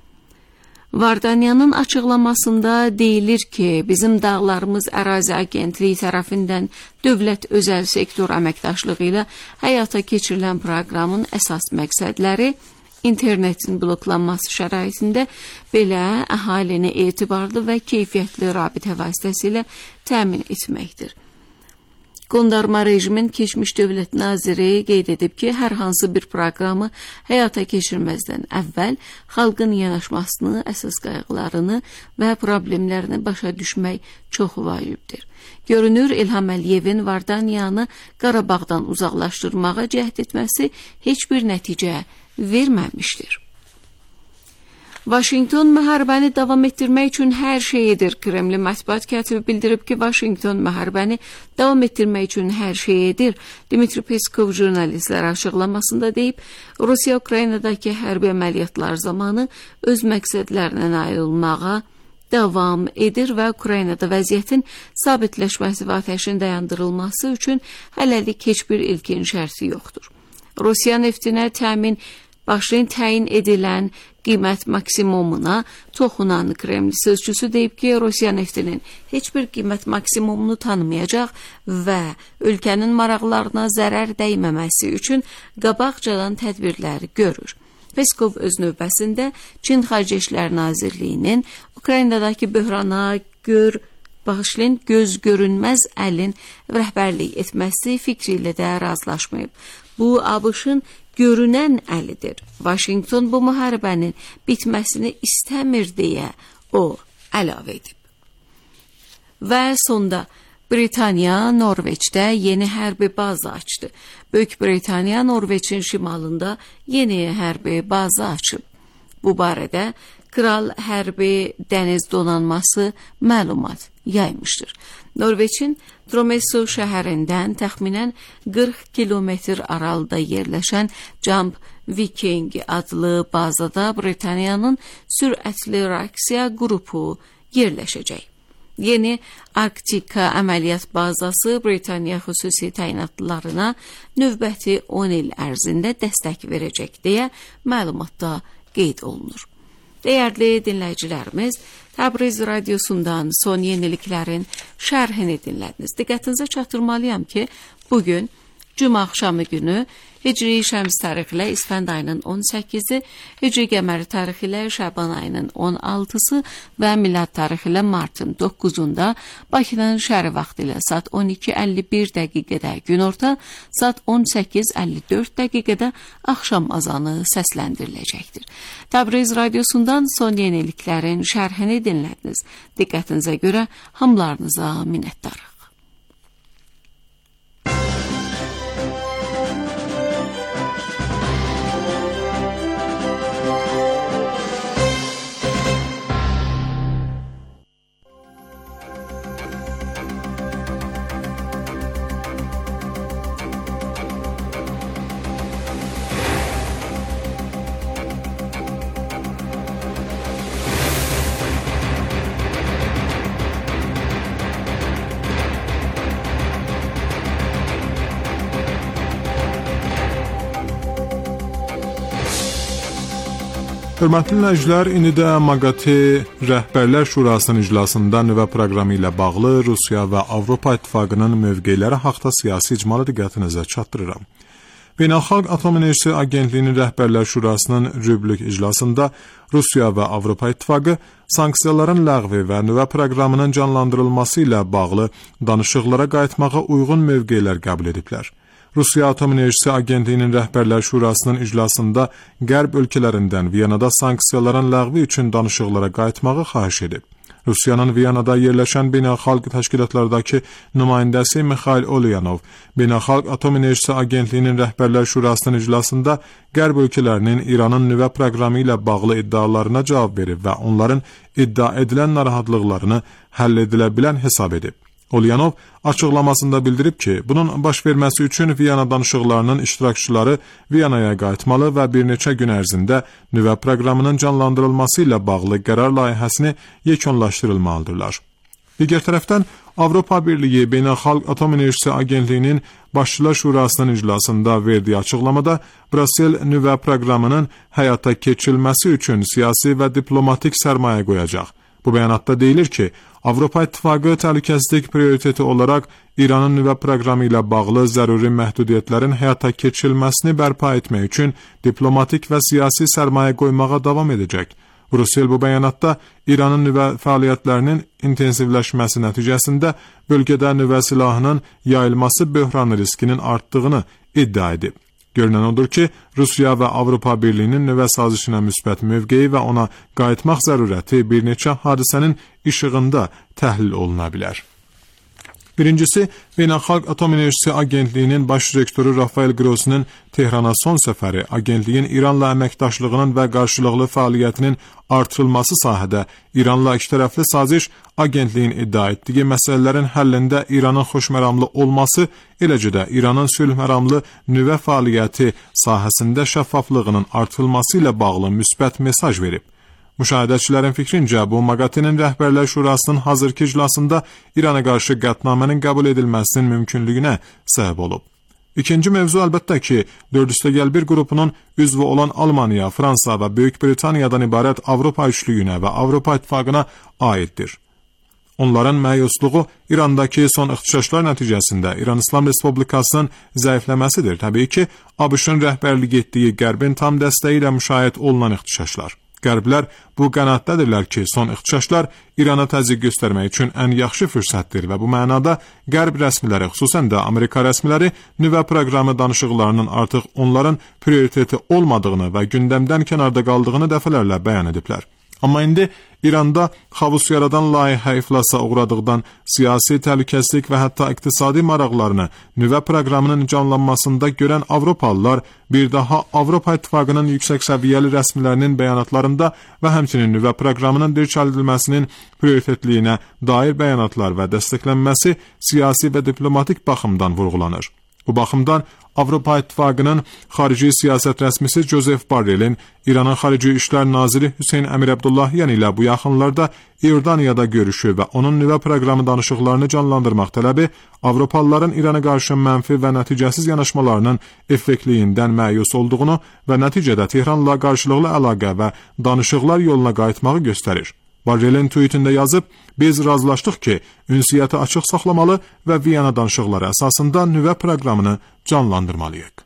Vardanyanın açıqlamasında deyilir ki, bizim dağlarımız ərazi agentliyi tərəfindən dövlət özəl sektor əməkdaşlığı ilə həyata keçirilən proqramın əsas məqsədləri internetin bloklanması şəraitində belə əhalini etibarlı və keyfiyyətli rabitə vasitəsilə təmin etməkdir. Qondarma rejimin keçmiş dövlət naziri qeyd edib ki, hər hansı bir proqramı həyata keçirməzdən əvvəl xalqın yanaşmasını, əsas qayğılarını və problemlərini başa düşmək çox vacibdir. Görünür, İlham Əliyevin Vardanyanı Qarabağdan uzaqlaşdırmağa cəhd etməsi heç bir nəticə verməmişdir. Vaşinqton müharibəni davam etdirmək üçün hər şey edir. Kremlin mətbuat katibi bildirib ki, Vaşinqton müharibəni davam etdirmək üçün hər şey edir. Dmitri Peskov jurnalistlərə açıqlamasında deyib, Rusiya Ukraynadakı hərbi əməliyyatlar zamanı öz məqsədlərinə nail olmağa davam edir və Ukraynada vəziyyətin sabitləşməsi və atəşin dayandırılması üçün hələlik heç bir ilkin şərti yoxdur. Rusiya neftinə təyin edilən qiymət maksimumuna toxunan Kreml sözcüsü deyib ki, Rusiya neftinin heç bir qiymət maksimumunu tanımayacaq və ölkənin maraqlarına zərər dəyməməsi üçün qabaqcadan tədbirlər görür. Peskov öz növbəsində Çin Xarici İşlər Nazirliyinin Ukraynadakı böhrana göz görünməz əlin rəhbərlik etməsi fikri ilə də razılaşmayıb. Bu, ABŞ-ın görünən əlidir. Vaşinqton bu müharibənin bitməsini istəmir deyə o əlavə edib. Və sonda Britaniya Norveçdə yeni hərbi baza açdı. Böyük Britaniya Norveçin şimalında yeni hərbi baza açıb. Bu barədə Kral Hərbi Dəniz Donanması məlumat yaymışdır. Norveçin Tromsø şəhərindən təxminən 40 kilometr aralıda yerləşən Jump Viking adlı bazada Britaniyanın sürətli reaksiya qrupu yerləşəcək. Yeni Arktika əməliyyat bazası Britaniya xüsusi təyinatlılarına növbəti 10 il ərzində dəstək verəcək deyə məlumatda qeyd olunur. Dəyərli dinləyicilərimiz, Təbriz radiosundan son yeniliklərin şərhini dinlədiniz. Diqqətinizə çatdırmalıyam ki, bugün Cümə axşamı günü Hicri Şəms tarixi ilə İsfənd ayının 18-i, Hicri Qəməri tarixi ilə Şaban ayının 16-sı və Milad tarixi ilə martın 9-unda Bakının şəhəri vaxtı ilə saat 12:51 dəqiqədə günorta, saat 18:54 dəqiqədə axşam azanı səsləndiriləcəkdir. Təbriz radiosundan son yeniliklərin şərhini dinlədiniz. Diqqətinizə görə hamılarınıza minnətdarıq. Hörmətli dinləyicilər, indi də MAQATE Rəhbərlər Şurasının iclasında nüvə proqramı ilə bağlı Rusiya və Avropa İttifaqının mövqeləri haqda siyasi icmalı diqqətinizə çatdırıram. Beynəlxalq Atom Enerjisi Agentliyinin Rəhbərlər Şurasının rüblük iclasında Rusiya və Avropa İttifaqı sanksiyaların ləğvi və nüvə proqramının canlandırılması ilə bağlı danışıqlara qayıtmağa uyğun mövqelər qəbul ediblər. Rusiya Atom Enerjisi Agentliyinin Rəhbərlər Şurasının iclasında Qərb ölkələrindən Viyanada sanksiyaların ləğvi üçün danışıqlara qayıtmağı xahiş edib. Rusiyanın Viyanada yerləşən beynəlxalq təşkilatlardakı nümayəndəsi Mikhail Ulyanov, Beynəlxalq Atom Enerjisi Agentliyinin Rəhbərlər Şurasının iclasında Qərb ölkələrinin İranın nüvə proqramı ilə bağlı iddialarına cavab verib və onların iddia edilən narahatlıqlarını həll edilə bilən hesab edib. Ulyanov açıqlamasında bildirib ki, bunun baş verməsi üçün Viyana danışıqlarının iştirakçıları Viyanaya qayıtmalı və bir neçə gün ərzində nüvə proqramının canlandırılması ilə bağlı qərar layihəsini yekunlaşdırılmalıdırlar. Digər tərəfdən, Avropa Birliyi Beynəlxalq Atom Enerjisi Agentliyinin Başçılar Şurasının iclasında verdiyi açıqlamada Brüssel nüvə proqramının həyata keçirilməsi üçün siyasi və diplomatik sərmayə qoyacaq. Bu bəyanatda deyilir ki, Avropa İttifaqı təhlükəsizlik prioriteti olaraq İranın nüvə proqramı ilə bağlı zəruri məhdudiyyətlərin həyata keçirilməsini bərpa etmək üçün diplomatik və siyasi sərmayə qoymağa davam edəcək. Brüssel bu bəyanatda İranın nüvə fəaliyyətlərinin intensivləşməsi nəticəsində bölgədə nüvə silahının yayılması böhranı riskinin artdığını iddia edib. Görünən odur ki, Rusiya və Avropa Birliyinin nüvə sazişinə müsbət mövqeyi və ona qayıtmaq zərurəti bir neçə hadisənin işığında təhlil oluna bilər. Birincisi, Beynəlxalq Atom Enerjisi Agentliyinin baş direktoru Rafael Grossinin Tehrana son səfəri agentliyin İranla əməkdaşlığının və qarşılıqlı fəaliyyətinin artırılması sahədə İranla ikitərəfli saziş agentliyin iddia etdiyi məsələlərin həllində İranın xoşməramlı olması, eləcə də İranın sülhməramlı nüvə fəaliyyəti sahəsində şəffaflığının artırılması ilə bağlı müsbət mesaj verib. Müşahidəçilərin fikrincə, bu MAQATE-nin Rəhbərlər Şurasının hazırki iclasında İrana qarşı qətnamənin qəbul edilməsinin mümkünlüyünə səbəb olub. İkinci mövzu əlbəttə ki, 4+1 qrupunun üzvü olan Almaniya, Fransa və Böyük Britaniyadan ibarət Avropa üçlüyünə və Avropa İttifaqına aiddir. Onların məyusluğu İrandakı son ixtişaşlar nəticəsində İran İslam Respublikasının zəifləməsidir. Təbii ki, ABŞ-ın rəhbərlik etdiyi Qərbin tam dəstəyi ilə müşahidə olunan ixtişaşlar. Qərblər bu qənaətdədirlər ki, son ixtişaşlar İrana təzyiq göstərmək üçün ən yaxşı fürsətdir və bu mənada Qərb rəsmiləri, xüsusən də Amerika rəsmiləri nüvə proqramı danışıqlarının artıq onların prioriteti olmadığını və gündəmdən kənarda qaldığını dəfələrlə bəyan ediblər. Amma indi İranda xavus yaradan layihə iflasa uğradıqdan siyasi təhlükəsizlik və hətta iqtisadi maraqlarını nüvə proqramının canlanmasında görən Avropalılar bir daha Avropa İttifaqının yüksək səviyyəli rəsmilərinin bəyanatlarında və həmçinin nüvə proqramının dirçəldilməsinin prioritetliyinə dair bəyanatlar və dəstəklənməsi siyasi və diplomatik baxımdan vurğulanır. Bu baxımdan Avropa İttifaqının xarici siyasət rəsmisi Joseph Borrellin İranın Xarici İşlər Naziri Hüseyn Əmir Abdullahyan ilə bu yaxınlarda İordaniyada görüşü və onun nüvə proqramı danışıqlarını canlandırmaq tələbi Avropalıların İrana qarşı mənfi və nəticəsiz yanaşmalarının effektliyindən məyus olduğunu və nəticədə Tehranla qarşılıqlı əlaqə və danışıqlar yoluna qayıtmağı göstərir. Borrellin tweetində yazıb, biz razılaşdıq ki, ünsiyyəti açıq saxlamalı və Viyana danışıqları əsasında nüvə proqramını canlandırmalıyıq.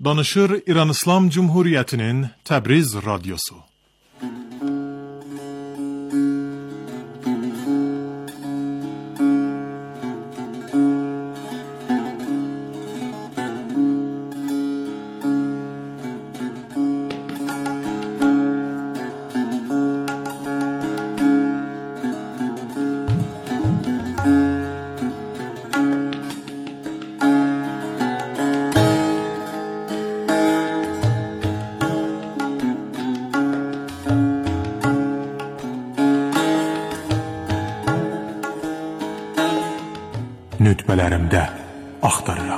Danışır İran İslam Cumhuriyeti'nin Təbriz Radyosu. Nütbələrimdə axtarıram.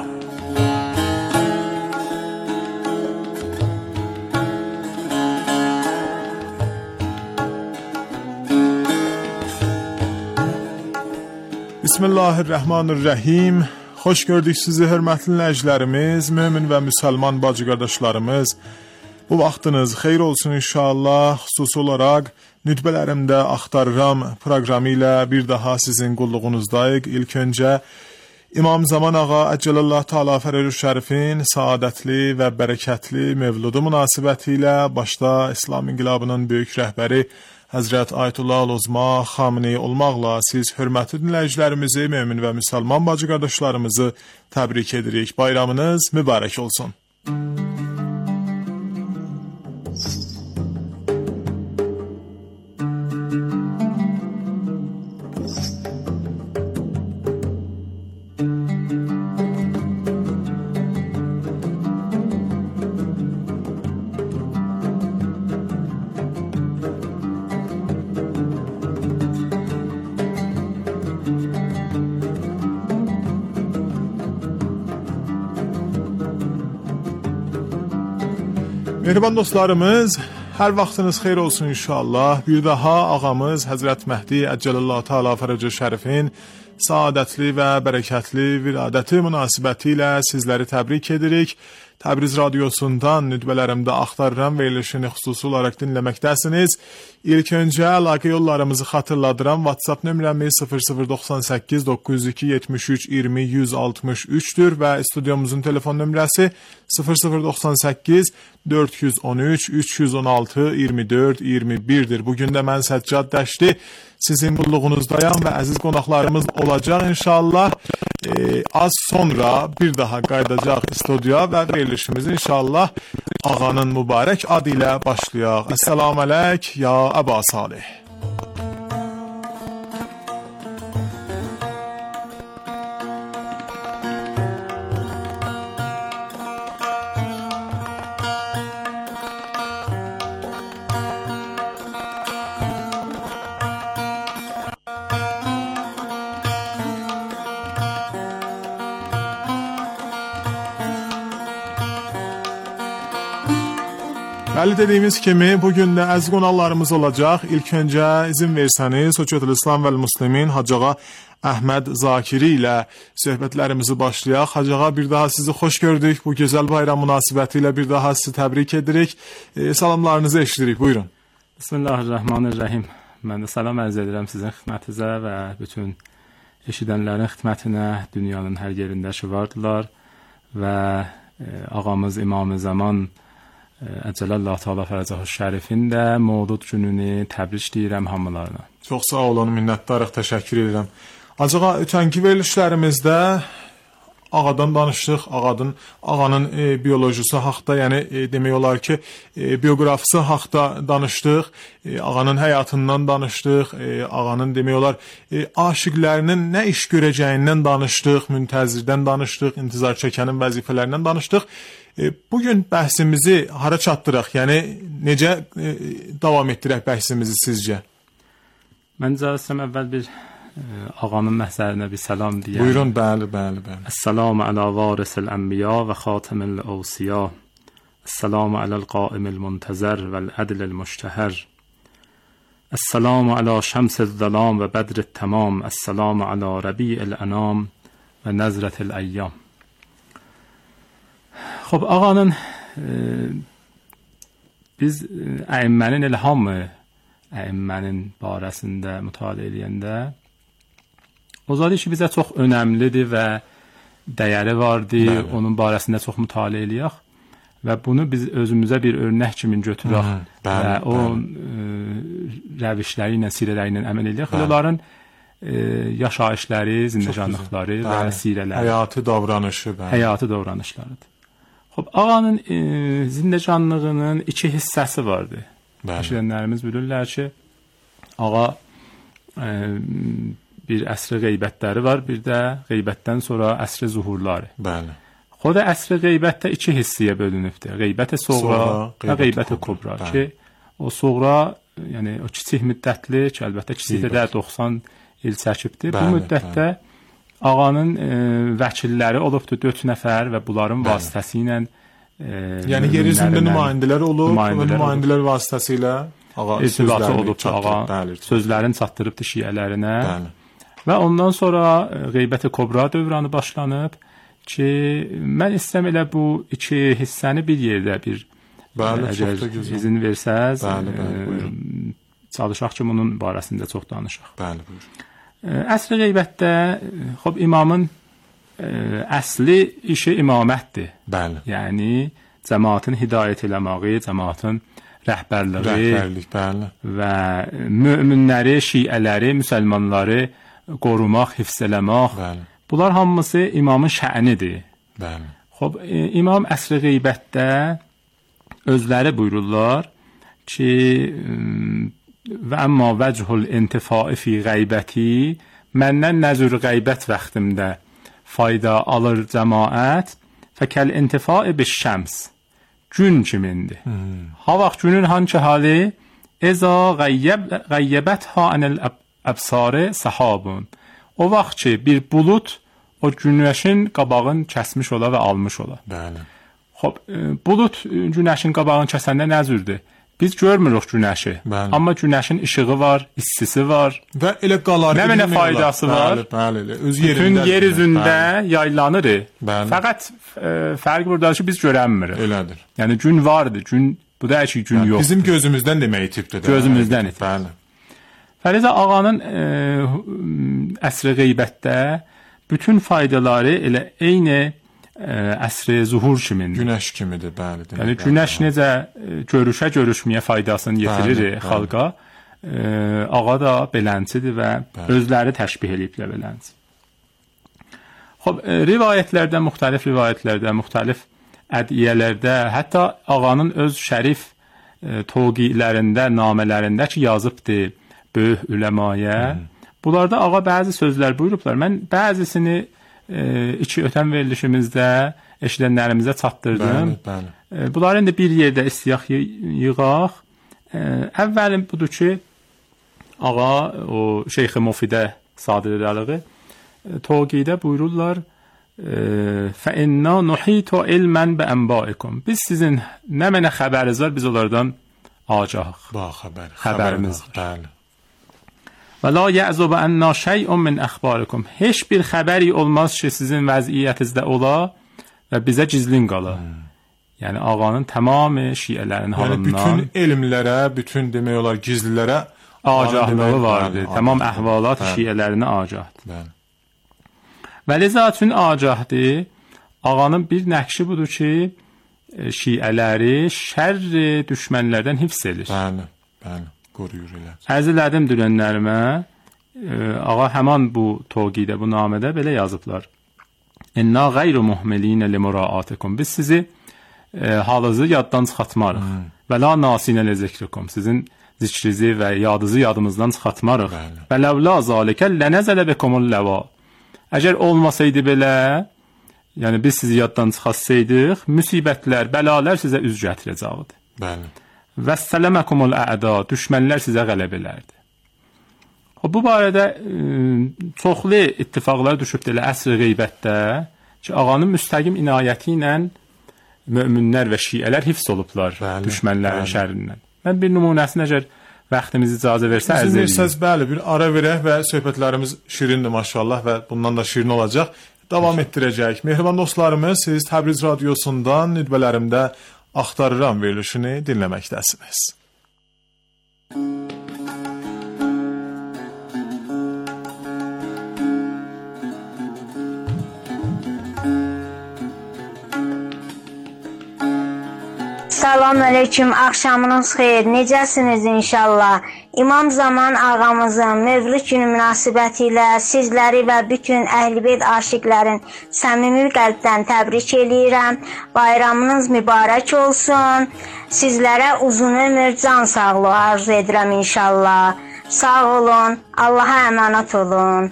Bismillahirrahmanirrahim. Xoş gördük sizi hörmətli dinləyicilərimiz, mömin və müsəlman bacı qardaşlarımız. Bu vaxtınız xeyir olsun inşallah. Xüsusi olaraq Nütbələrimdə axtarıram proqramı ilə bir daha sizin qulluğunuzdayıq. İlk öncə İmam Zaman Ağa Əcəlallah Teala Fərəj Şərifin saadətli və bərəkətli mövludu münasibəti ilə başda İslam İnqilabının böyük rəhbəri Həzrət Ayətullah Əluzma Xameneyi olmaqla siz hörmətli dinləyicilərimizi, mömin və müsəlman bacı qardaşlarımızı təbrik edirik. Bayramınız mübarək olsun. Mehriban dostlarımız, hər vaxtınız xeyir olsun inşallah. Bir daha ağamız Həzrət Məhdi Əcəlallah Teala Fərəj Şərifin saadətli və bərəkətli viladəti münasibəti ilə sizləri təbrik edirik. Təbriz Radyosundan Nütbələrimdə axtarıram verilişini xüsusi olaraq dinləməkdəsiniz. İlk öncə əlaqə yollarımızı xatırladıram. WhatsApp nömrəmiz 0098 902 73 20 163-dür və studiomuzun telefon nömrəsi 0098 413 316 24 21-dir. Bugün də mən Səccad Dəşti sizin qulluğunuzdayam və əziz qonaqlarımız olacaq inşallah. Az sonra bir daha qayıdacaq studiya və verilişimiz inşallah ağanın mübarək adı ilə başlayaq. Əssalamu aleyk ya Əba Salih. Bəli, dediyimiz kimi bugün də əziz qonaqlarımız olacaq. İlk öncə izin versəniz, Hökumətul İslam və Müslimin Hacı Ağa Əhməd Zakiri ilə söhbətlərimizi başlayaq. Hacı Ağa, bir daha sizi xoş gördük. Bu gözəl bayram münasibəti ilə bir daha sizi təbrik edirik. Salamlarınızı eşidirik. Buyurun. Bismillahirrahmanirrahim. Mən də salam ərz edirəm sizin xidmətinizə və bütün eşidənlərin xidmətinə, dünyanın hər yerindəki vardılar və ağamız İmam-ı Zaman Əcəlallah Teala Fərəj Şərifin də mövlud gününü təbrik deyirəm hamılarına. Çox sağ olun, minnətdarıq, təşəkkür edirəm. Acaba ötənki verilişlərimizdə ağadan danışdıq, ağanın biyolojisi haqda, yəni demək olar ki, bioqrafisi haqda danışdıq, ağanın həyatından danışdıq, ağanın demək olar aşiqlərinin nə iş görəcəyindən danışdıq, müntəzirdən danışdıq, intizar çəkənin vəzifələrindən danışdıq. Bugün bəhsimizi hara çatdıraq? Yəni necə davam etdirək bəhsimizi sizcə? Mən icazəsim əvvəl bir ağanın məhzərinə bir salam deyəm. Buyurun, bəli. Əssalamu alə varisil ənbiya və xatimil əvsiya. Əssalamu aləl qaimil muntəzər vəl ədlil müştəhər. Əssalamu alə şəmsil zəlam və bədrit təmam. Əssalamu alə rəbi'il ənam və nəzrətil əyyam. Xob, ağanın biz əimmənin ilhamı, əimmənin barəsində mütaliə edəndə o zat ki, bizə çox önəmlidir və dəyəri vardır, onun barəsində çox mütaliə edək. və bunu biz özümüzə bir örnək kimi götürək və o rəvişləri ilə, sirələri ilə əməl edək. Onların yaşayışları, zindecanlıqları və sirələri, həyatı davranışlarıdır. Xoş, ağanın zindecanlığının iki hissəsi vardı. Eşidənlərimiz bilirlər ki, ağa bir əsr qeybətləri var, bir də qeybətdən sonra əsr zuhurları. Bəli. Xod əsr qeybətdə iki hissəyə bölünübdür. Qeybət-i soğra və qeybət-i kubra. Ki, o soğra, yəni o kiçik müddətli, ki, əlbəttə kiçikdə də 90 il çəkibdir. Bu müddətdə ağanın vəkilləri olubdur 4 nəfər və bunların vasitəsi ilə yəni yer üzündə nümayəndələr olub və nümayəndələr vasitəsilə ağa sözlərini çatdırıbdır şiələrinə. Bəli. Və ondan sonra qeybət-i kubra dövrünü başlanıb ki, mən istəyirəm elə bu iki hissəni bir yerdə əgər izin versəz, çalışaq ki, bunun barəsində çox danışaq. Bəli, buyur. Əsr qeybətdə, xoş, imamın əsli işi imamətdir. Bəli. Yəni, cəmaatın hidayət eləməyi, cəmaatın rəhbərlik, bəli. Və möminləri, şiələri, müsəlmanları qorumaq, hifz eləmək. Bəli. Bunlar hamısı imamın şənidir. Bəli. Xoş, imam əsr qeybətdə özləri buyururlar ki, və əmma vəchul intifa'i fi qeybəti, məndən nəzür qeybət vaxtımda fayda alır cəmaət, fəkəl intifa'i bir şəms, gün kimindir. Ha vaxt günün hangi hali, eza qeybət ha anil əbsarı sahabun. O vaxt ki, bir bulut o günəşin qabağını kəsmiş ola və almış ola. Bəli. Xoş, bulut günəşin qabağını kəsəndə nəzürdür? Biz görmürük günəşi. Bəli. Amma günəşin işığı var, istisi var. Və elə qalar. Nə mənə faydası var? Bəli, bəli. Öz yerində. Bütün yer üzündə yaylanır. Bəli. Fəqət fərq burdadır ki, biz görənmirik. Elədir. Yəni gün vardı, gün bu da ki, gün yoxdur. Bizim gözümüzdən demək itibdir. Gözümüzdən itibdir. Bəli. Fəriza ağanın əsr qeybətdə bütün faydaları elə eyni əsr zuhur kimindir. Günəş kimidir, bəli. Yəni günəş necə görüşməyə faydasını yetirir xalqa, ağa da belənçidir və özləri təşbih eləyiblər belənçi. Xoş, rivayətlərdə, müxtəlif ədiyələrdə, hətta ağanın öz şərif toqilərində, namələrində ki, yazıbdır böyük üləmaya. Bunlarda ağa bəzi sözlər buyurublar. Mən bəzisini iki ötən verilişimizdə eşidənlərimizə çatdırdım. Bəli, bəli. Bunları indi bir yerdə istəyək yığaq. Əvvəlim budur ki, ağa o Şeyx-i Mufidə sadələləri toqidə buyururlar: "Fəinna nuhitu ilmən bi anba'ikum." Biz sizin nə mənə xəbəriniz var, biz onlardan agahıq. Xəbərimiz var. Bəli. Və la ya'zub anna şey'un min akhbarikum. Heç bir xəbəri olmaz ki, sizin vəziyyətinizdə ola və bizə gizlin qala. Yəni ağanın tamamı şiələrin halından, bütün elmlərə, bütün demək olar gizlilərə agahlığı vardı. Tamam əhvalat şiələrinə agahdır. Bəli. Və lizatun agahdır. Ağanın bir nəqşi budur ki, şiələri şərr düşmənlərdən hifz edir. Bəli, bəli. Əzizlədim dünənlərimə, ağa həman bu toqidə, bu namədə belə yazıblar: "İnna gayru muhmelinə limuraatikum." Biz sizi halınızı yaddan çıxartmarıq. Və la nasinə lizikrikum. Sizin zikrinizi və yadınızı yadımızdan çıxartmarıq. Və ləvla zalikə lənəzələ bikumul ləva. Əgər olmasaydı belə, yəni biz sizi yaddan çıxartsaydıq, müsibətlər, bəlalar sizə üz gətirəcəkdi. Bəli. Vəssələməkumul ə'da, düşmənlər sizə qələbə elərdi. Bu barədə çoxlu ittifaqlar düşübdür elə əsr qeybətdə ki, ağanın müstəqim inayəti ilə möminlər və şiələr hifz olublar düşmənlərin şərrindən. Mən bir nümunəsini əgər vaxtımız icazə versə ərz edeyim. Siz bəli, bir ara verək və söhbətlərimiz şirindir maşallah və bundan da şirin olacaq. Davam etdirəcək. Mehriban dostlarımız, siz Təbriz radiosundan nüdbələrimdə Axtarıram verilişini dinləməkdəsiniz. Salam aleyküm, axşamınız xeyir, necəsiniz inşallah? İmam Zaman ağamızın Mövlüd günü münasibəti ilə sizləri və bütün Əhl-i-Beyt aşiqlərin səmimi qəlbdən təbrik eləyirəm. Bayramınız mübarək olsun. Sizlərə uzun ömür, can sağlığı arzu edirəm inşallah. Sağ olun, Allaha əmanət olun.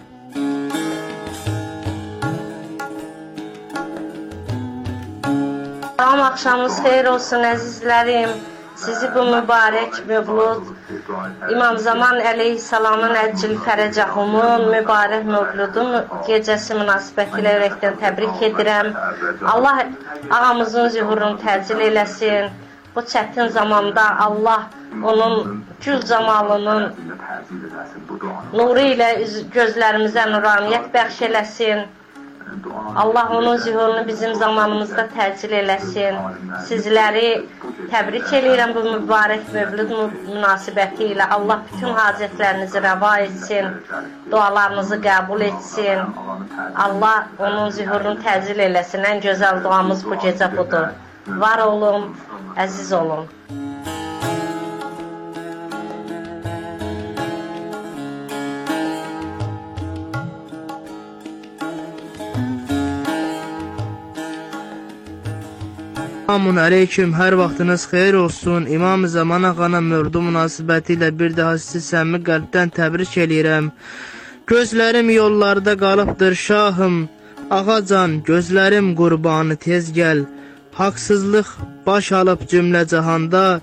Salam, axşamınız xeyir olsun əzizlərim. Sizi bu mübarək Mövlud, İmam Zaman əleyhissalamın Əccil Fərəcəhumun mübarək Mövludun gecəsi münasibəti ilə ürəkdən təbrik edirəm. Allah ağamızın zühurunu təcil eləsin. Bu çətin zamanda Allah onun gül camalının nuru ilə gözlərimizə nuraniyyət bəxş eləsin. Allah onun zühurunu bizim zamanımızda təcil eləsin. Sizləri təbrik edirəm bu mübarək Mövlud münasibəti ilə. Allah bütün hacətlərinizi rəva etsin, dualarınızı qəbul etsin. Allah onun zühurunu təcil eləsin. Ən gözəl duamız bu gecə budur. Var olun, əziz olun. Selamun aleyküm, hər vaxtınız xeyir olsun. İmam Zaman ağana Mövlud münasibəti ilə bir daha sizi səmimi qəlbdən təbrik eləyirəm. Gözlərim yollarda qalıbdır şahım, ağacan gözlərim qurbanı tez gəl. Haqsızlıq baş alıb cümlə cahanda,